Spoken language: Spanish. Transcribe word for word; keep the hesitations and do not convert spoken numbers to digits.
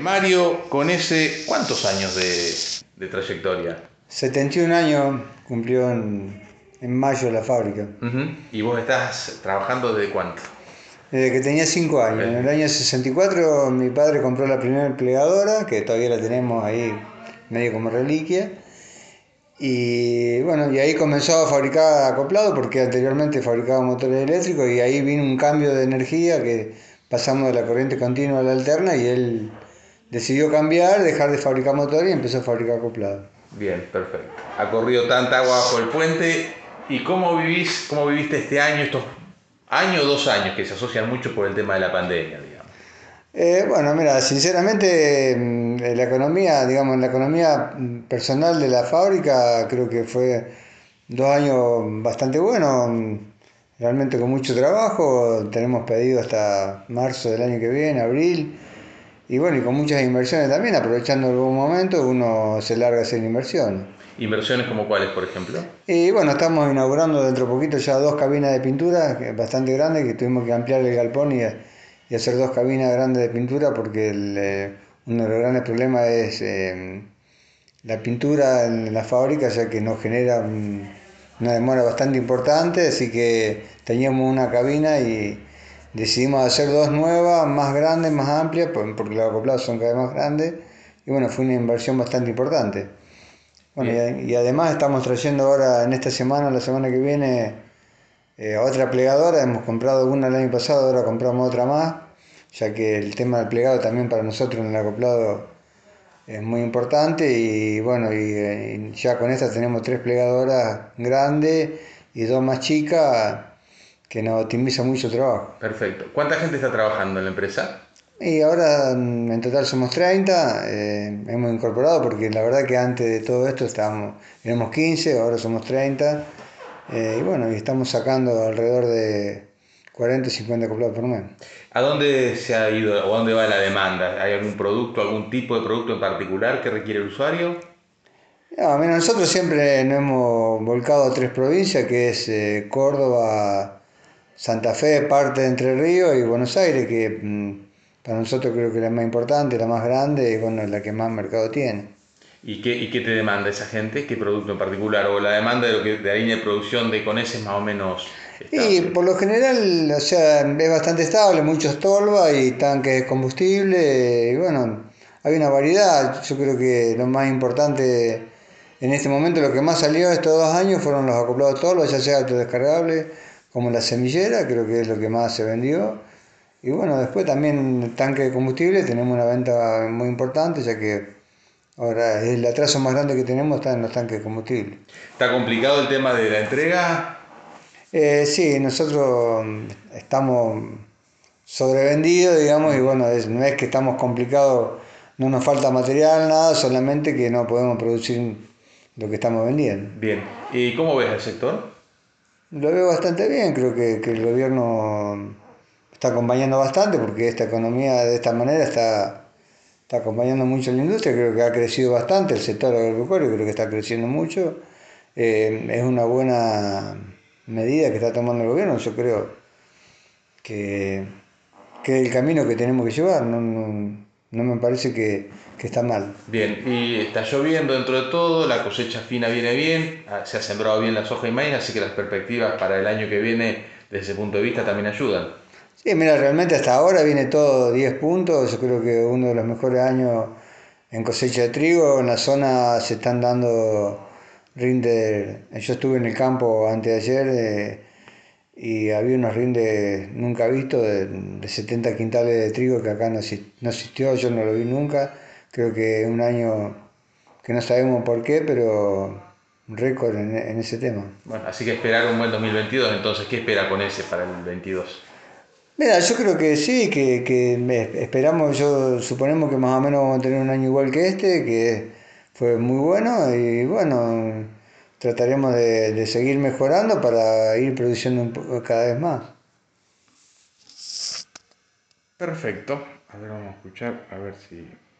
Mario, con ese, ¿cuántos años de, de trayectoria? setenta y un años cumplió en, en mayo la fábrica. Ujú. ¿Y vos estás trabajando desde cuánto? Desde que tenía cinco años. En el Eh, año sesenta y cuatro mi padre compró la primera plegadora, que todavía la tenemos ahí medio como reliquia. Y bueno, y ahí comenzó a fabricar acoplado porque anteriormente fabricaba motores eléctricos y ahí vino un cambio de energía que pasamos de la corriente continua a la alterna y él decidió cambiar, dejar de fabricar motores y empezó a fabricar acoplado. Bien, perfecto. Ha corrido tanta agua bajo el puente. ¿Y cómo vivís, cómo viviste este año, estos años o dos años que se asocian mucho por el tema de la pandemia, digamos? Eh, bueno, mira, sinceramente, mm, en la economía, digamos, en la economía mm, personal de la fábrica, creo que fue dos años bastante buenos, mm, realmente con mucho trabajo. Tenemos pedido hasta marzo del año que viene, abril, y bueno, y con muchas inversiones también, aprovechando algún momento, uno se larga a hacer inversiones. Inversiones como cuáles, por ejemplo. Y bueno, estamos inaugurando dentro de poquito ya dos cabinas de pintura que- bastante grandes, que tuvimos que ampliar el galpón y, y hacer dos cabinas grandes de pintura porque el, eh, uno de los grandes problemas es eh, la pintura en la fábrica, ya que nos genera un- una demora bastante importante, así que teníamos una cabina y decidimos hacer dos nuevas, más grandes, más amplias, por- porque los acoplados son cada vez más grandes, y bueno, fue una inversión bastante importante. Bueno, Bien. y, y además estamos trayendo ahora en esta semana, la semana que viene, eh, otra plegadora. Hemos comprado una el año pasado, ahora compramos otra más, ya que el tema del plegado también para nosotros en el acoplado es muy importante. Y bueno, y, eh, y ya con esta tenemos tres plegadoras grandes y dos más chicas que nos optimiza mucho el trabajo. Perfecto. ¿Cuánta gente está trabajando en la empresa? Y ahora mm, en total somos treinta, eh, hemos incorporado porque la verdad que antes de todo esto estábamos, éramos quince, ahora somos treinta, eh, y bueno, y estamos sacando alrededor de cuarenta y cincuenta acoplados por mes. ¿A dónde se ha ido o a dónde va la demanda? ¿Hay algún producto, algún tipo de producto en particular que requiere el usuario? No, mira, nosotros siempre nos hemos volcado a tres provincias, que es eh, Córdoba, Santa Fe, parte de Entre Ríos y Buenos Aires, que mm, para nosotros creo que es la más importante, la más grande y bueno, la que más mercado tiene. ¿Y qué, y qué te demanda esa gente? ¿Qué producto en particular? ¿O la demanda de, lo que, de la línea de producción de Cones es más o menos Y estable? por lo general, o sea, es bastante estable, muchos tolva y tanques de combustible, y bueno, hay una variedad. Yo creo que lo más importante en este momento, lo que más salió estos dos años fueron los acoplados tolva, ya sea autodescargables como la semillera, creo que es lo que más se vendió. Y bueno, después también el tanque de combustible, tenemos una venta muy importante, ya que ahora el atraso más grande que tenemos está en los tanques de combustible. ¿Está complicado el tema de la entrega? Eh, sí, nosotros mm, estamos sobrevendidos, digamos, y Ujú. bueno, es- no es que estamos complicados, no nos falta material, nada, solamente que no podemos producir lo que estamos vendiendo. Bien. ¿Y cómo ves el sector? Lo veo bastante bien, creo que, que el gobierno está acompañando bastante porque esta economía de esta manera está, está acompañando mucho a la industria, creo que ha crecido bastante el sector agropecuario, creo que está creciendo mucho. Eh, es una buena medida que está tomando el gobierno, yo creo que, que es el camino que tenemos que llevar, no, no, no me parece que, que está mal. Bien. Y está lloviendo dentro de todo, la cosecha fina viene bien, ah, se ha sembrado bien la soja y maíz, así que las perspectivas para el año que viene desde ese punto de vista también ayudan. Sí, mira, realmente hasta ahora viene todo diez puntos, yo creo que uno de los mejores años en cosecha de trigo, en la zona se están dando rinde, yo estuve en el campo antes de ayer, eh, y había unos rindes nunca vistos de, de setenta quintales de trigo que acá no, exi- no existió, yo no lo vi nunca, creo que un año que no sabemos por qué, pero un récord en, en ese tema. Bueno, así que esperar un buen dos mil veintidós, entonces, ¿qué espera con ese para el veintidós? Mira, yo creo que sí, que, que me- esperamos, yo suponemos que más o menos vamos a tener un año igual que este, que fue muy bueno y bueno, trataremos de, de seguir mejorando para ir produciendo un po- cada vez más. Perfecto. A ver, vamos a escuchar, a ver si